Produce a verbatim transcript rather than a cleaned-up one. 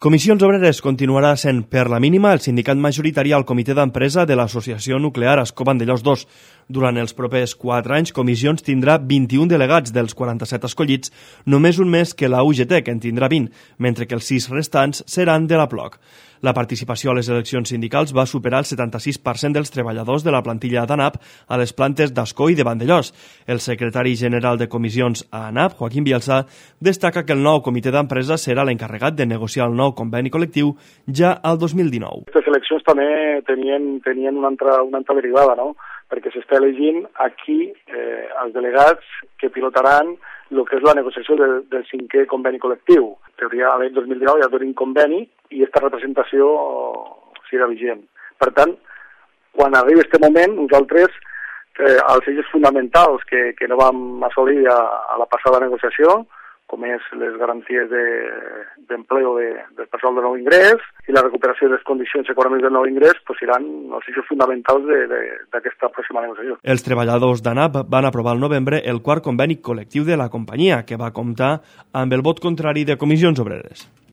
Comissions Obreres continuarà sent per la mínima el sindicat majoritari al comitè d'empresa de l'Associació Nuclear Ascó Vandellòs dos. Durant els propers quatre anys, Comissions tindrà vint-i-un delegats dels quaranta-set escollits, només un més que la U G T, que en tindrà vint, mentre que els sis restants seran de la P L O C. La participació a les eleccions sindicals va superar el setanta-sis per cent dels treballadors de la plantilla d'ANAP a les plantes d'Ascó i de Vandellòs. El secretari general de Comissions a ANAP, Joaquim Bielsa, destaca que el nou comitè d'empresa serà l'encarregat de negociar el nou conveni col·lectiu ja al dos mil dinou. Aquestes eleccions també tenien, tenien una, altra, una altra derivada, no? Perquè s'està elegint aquí eh, els delegats que pilotaran el que és la negociació del, del cinquè conveni col·lectiu. En teoria, l'any dos mil dinou ja tenim conveni i aquesta representació serà vigent. Per tant, quan arribi aquest moment, nosaltres, eh, els eixos fonamentals que, que no vam assolir a, a la passada negociació, com és les garanties d'empleo de, de, del personal de nou ingrés i la recuperació de les condicions econòmiques del nou ingrés, pues, seran els eixos fonamentals d'aquesta pròxima negociació. Els treballadors d'ANAP van aprovar al novembre el quart conveni col·lectiu de la companyia, que va comptar amb el vot contrari de Comissions Obreres.